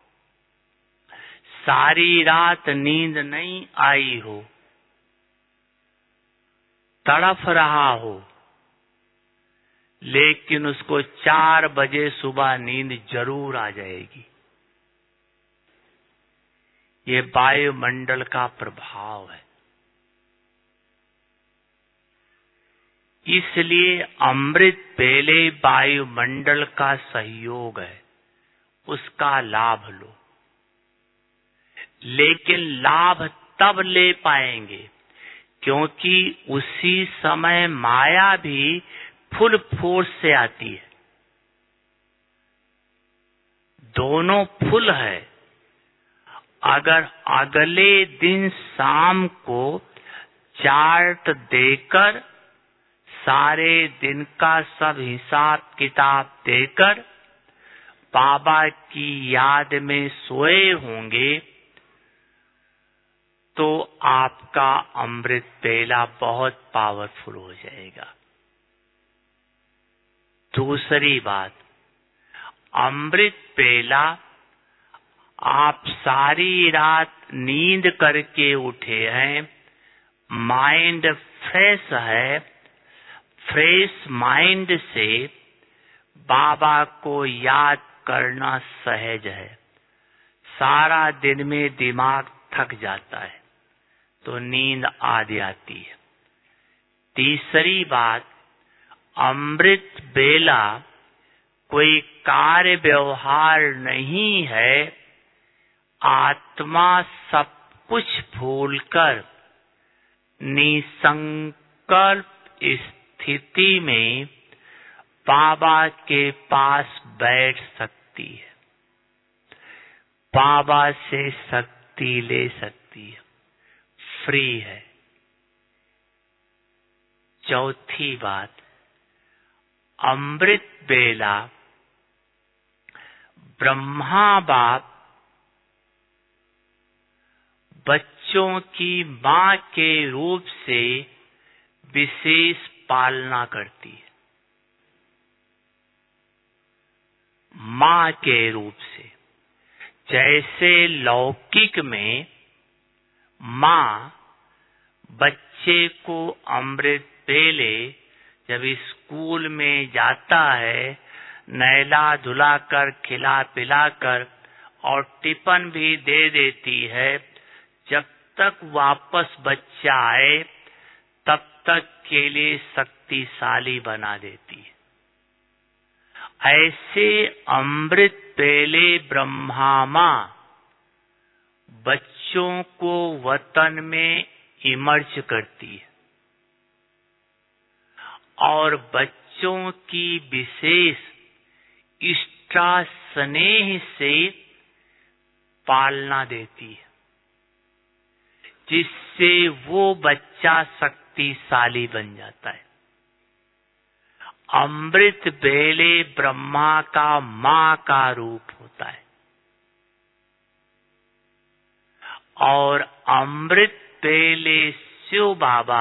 [SPEAKER 2] सारी रात नींद नहीं आई हो, तड़फ रहा हो, लेकिन उसको 4 बजे सुबह नींद जरूर आ जाएगी। ये वायुमंडल का प्रभाव है। इसलिए अमृत बेले वायुमंडल का सहयोग है, उसका लाभ लो। लेकिन लाभ तब ले पाएंगे क्योंकि उसी समय माया भी फुल फोर्स से आती है। दोनों फुल है। अगर अगले दिन शाम को चार्ट देकर सारे दिन का सब हिसाब किताब देकर बाबा की याद में सोए होंगे तो आपका अमृत बेला बहुत पावरफुल हो जाएगा। दूसरी बात, अमृत बेला आप सारी रात नींद करके उठे हैं, माइंड फ्रेश है, फ्रेश माइंड से बाबा को याद करना सहज है। सारा दिन में दिमाग थक जाता है तो नींद आ जाती है। तीसरी बात, अमृत बेला कोई कार्य व्यवहार नहीं है। आत्मा सब कुछ भूलकर निसंकल्प स्थिति में बाबा के पास बैठ सकती है, बाबा से शक्ति ले सकती है, फ्री है। चौथी बात, अमृत बेला ब्रह्मा बाप बच्चों की मां के रूप से विशेष पालना करती है। मां के रूप से, जैसे लौकिक में मां बच्चे को अमृत बेले जब स्कूल में जाता है नहला धुलाकर खिला पिलाकर और टिफिन भी दे देती है, जब तक वापस बच्चा आए तब तक के लिए शक्तिशाली बना देती है। ऐसे अमृत बेले ब्रह्मा मां बच्चों को वतन में इमर्ज करती है और बच्चों की विशेष इष्टा स्नेह से पालना देती है, जिससे वो बच्चा शक्तिशाली बन जाता है। अमृत बेले ब्रह्मा का मां का रूप होता है और अमृत बेले शिव बाबा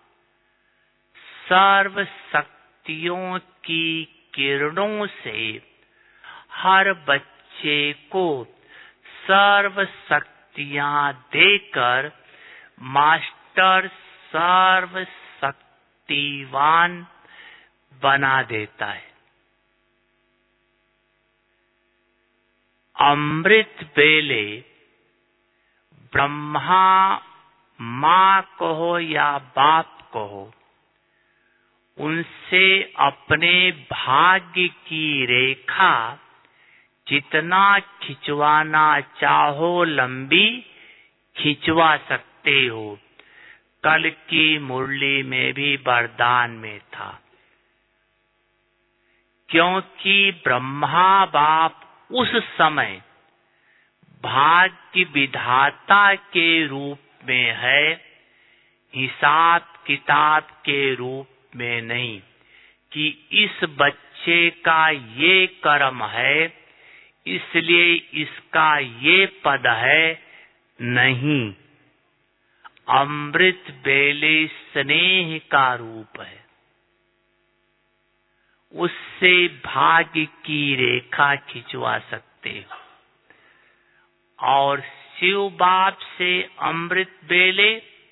[SPEAKER 2] सर्व शक्तियों की किरणों से हर बच्चे को सर्व शक्तियां देकर मास्टर सर्व शक्तिवान बना देता है। अमृत बेले ब्रह्मा मां कहो या बाप कहो, उनसे अपने भाग्य की रेखा जितना खिंचवाना चाहो लंबी खिंचवा सकते हो। कल की मुरली में भी वरदान में था, क्योंकि ब्रह्मा बाप उस समय भाग्य विधाता के रूप में है, हिसाब किताब के रूप में नहीं कि इस बच्चे का ये कर्म है इसलिए इसका ये पद है। नहीं, अमृत बेले स्नेह का रूप है, उससे भाग्य की रेखा खिंचवा सकते हो। और शिव बाप से अमृत बेले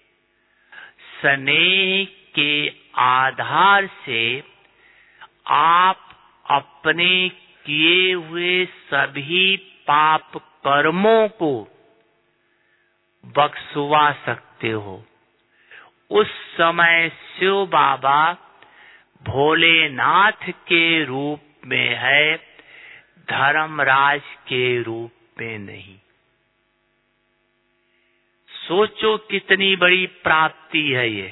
[SPEAKER 2] स्नेह के आधार से आप अपने किए हुए सभी पाप कर्मों को बख्शवा सकते हो। उस समय शिव बाबा भोलेनाथ के रूप में है, धर्मराज के रूप में नहीं। सोचो कितनी बड़ी प्राप्ति है ये।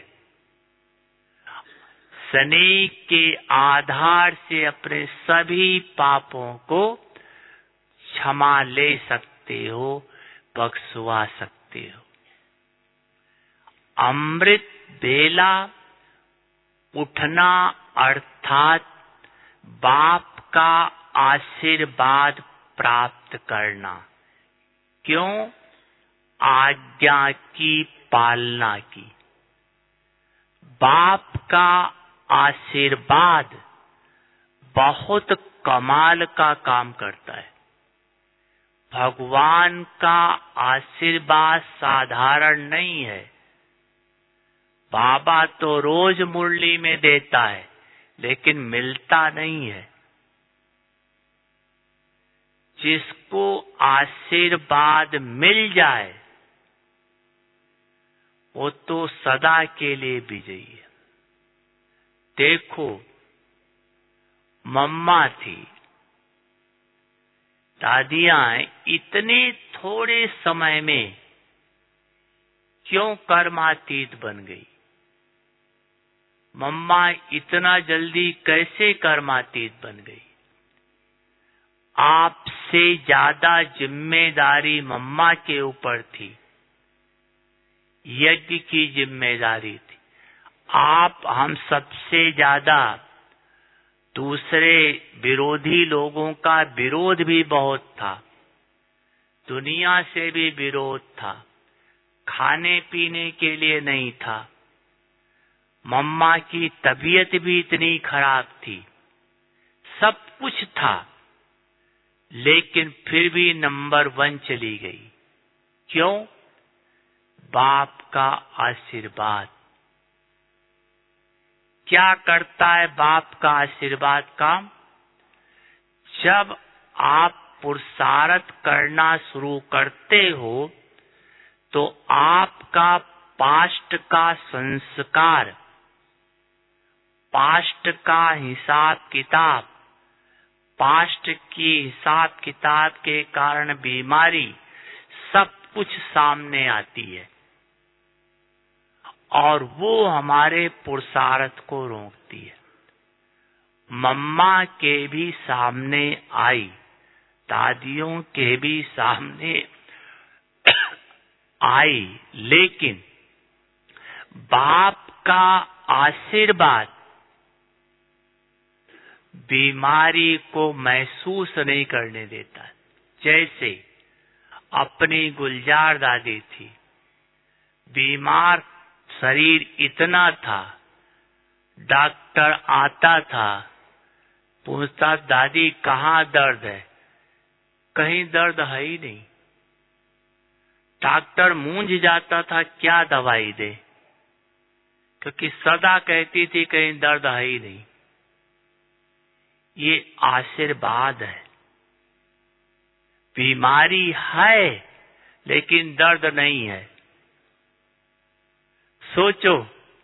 [SPEAKER 2] स्नेह के आधार से अपने सभी पापों को क्षमा ले सकते हो, बख्शवा सकते हो। अमृत बेला उठना अर्थात बाप का आशीर्वाद प्राप्त करना। क्यों? आज्ञा की पालना की। बाप का आशीर्वाद बहुत कमाल का काम करता है। भगवान का आशीर्वाद साधारण नहीं है। बाबा तो रोज मुरली में देता है, लेकिन मिलता नहीं है। जिसको आशीर्वाद मिल जाए वो तो सदा के लिए विजयी है। देखो, मम्मा थी, दादियां इतने थोड़े समय में क्यों कर्मातीत बन गई? मम्मा इतना जल्दी कैसे कर्मातीत बन गई? आपसे ज्यादा जिम्मेदारी मम्मा के ऊपर थी। यज्ञ की जिम्मेदारी थी। आप हम सबसे ज्यादा दूसरे विरोधी लोगों का विरोध भी बहुत था। दुनिया से भी विरोध था। खाने पीने के लिए नहीं था। मम्मा की तबीयत भी इतनी खराब थी। सब कुछ था, लेकिन फिर भी नंबर 1 चली गई। क्यों? बाप का आशीर्वाद। क्या करता है बाप का आशीर्वाद काम? जब आप पुरुषार्थ करना शुरू करते हो तो आपका पास्ट का संस्कार, पास्ट का हिसाब किताब, पास्ट की हिसाब किताब के कारण बीमारी, सब कुछ सामने आती है और वो हमारे पुरुषार्थ को रोकती है। मम्मा के भी सामने आई, दादियों के भी सामने आई, लेकिन बाप का आशीर्वाद बीमारी को महसूस नहीं करने देता। जैसे अपनी गुलजार दादी थी, बीमार शरीर इतना था, डॉक्टर आता था, पूछता दादी कहाँ दर्द है? कहीं दर्द है ही नहीं। डॉक्टर मूंझ जाता था क्या दवाई दे, क्योंकि सदा कहती थी कहीं दर्द है ही नहीं। ये आशीर्वाद है। बीमारी है लेकिन दर्द नहीं है। सोचो,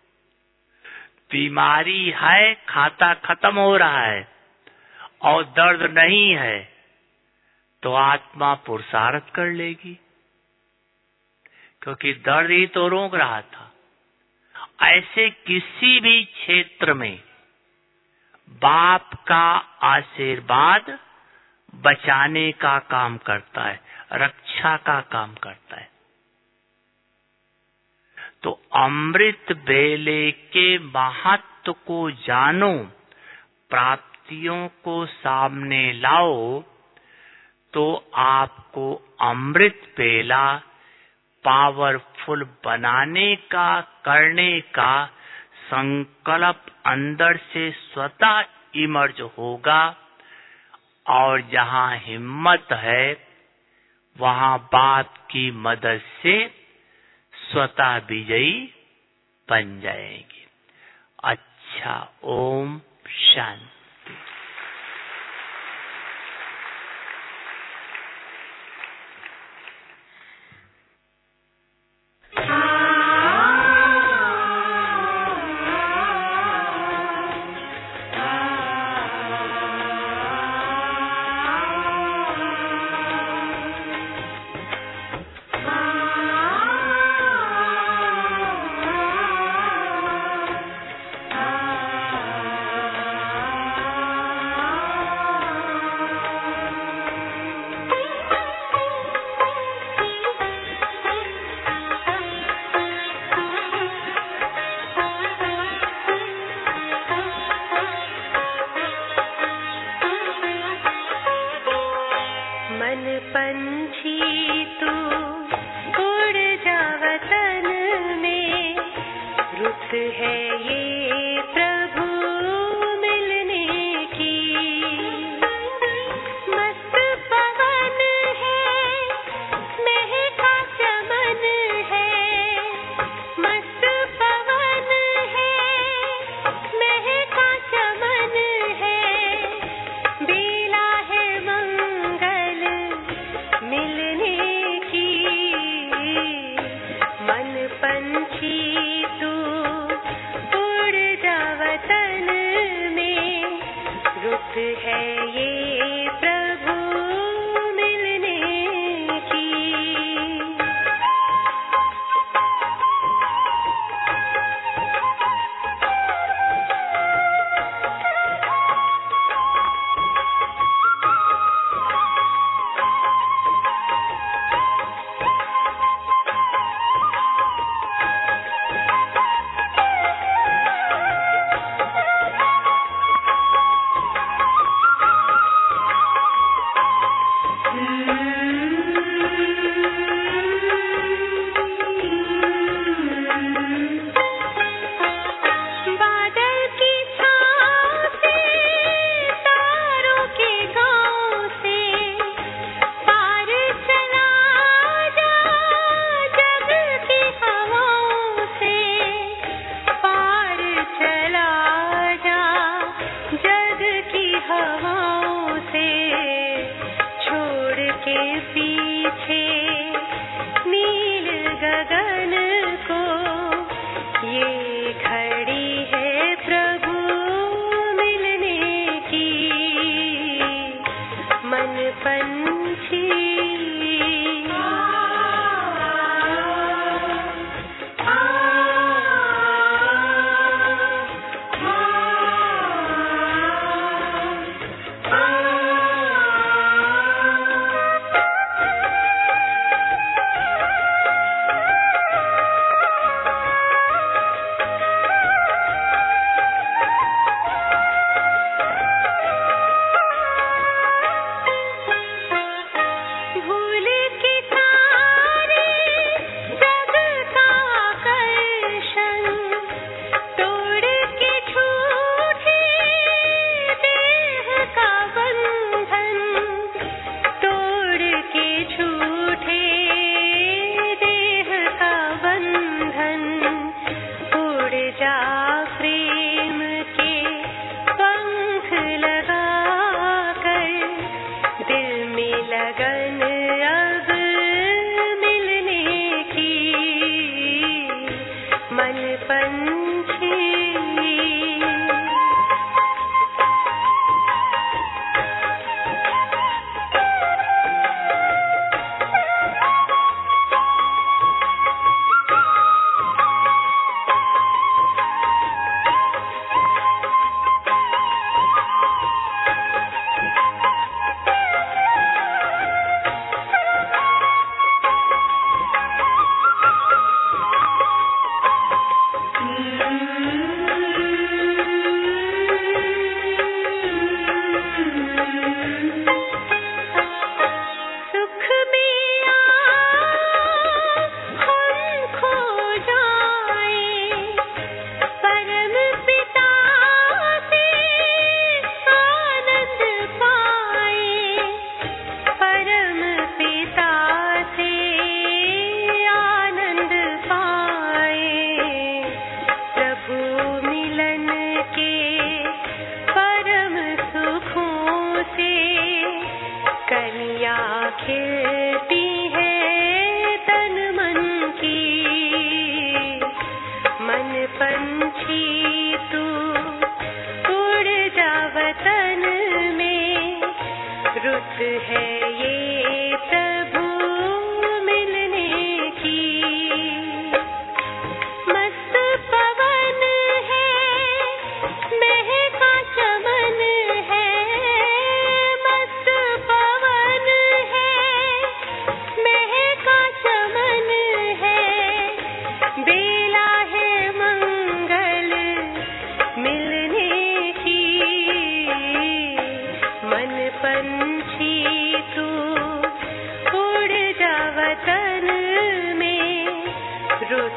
[SPEAKER 2] बीमारी है, खाता खत्म हो रहा है और दर्द नहीं है, तो आत्मा पुरुषार्थ कर लेगी, क्योंकि दर्द ही तो रोक रहा था। ऐसे किसी भी क्षेत्र में बाप का आशीर्वाद बचाने का काम करता है, रक्षा का काम करता है। तो अमृत बेले के महत्व को जानो, प्राप्तियों को सामने लाओ, तो आपको अमृत बेला पावरफुल बनाने का, करने का संकल्प अंदर से स्वतः इमर्ज होगा और जहां हिम्मत है वहां बाप की मदद से स्वतः विजयी बन जाएंगे। अच्छा, ओम शांति।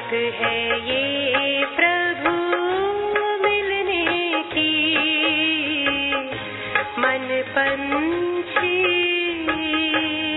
[SPEAKER 3] है ये प्रभु मिलने की, मन पंछी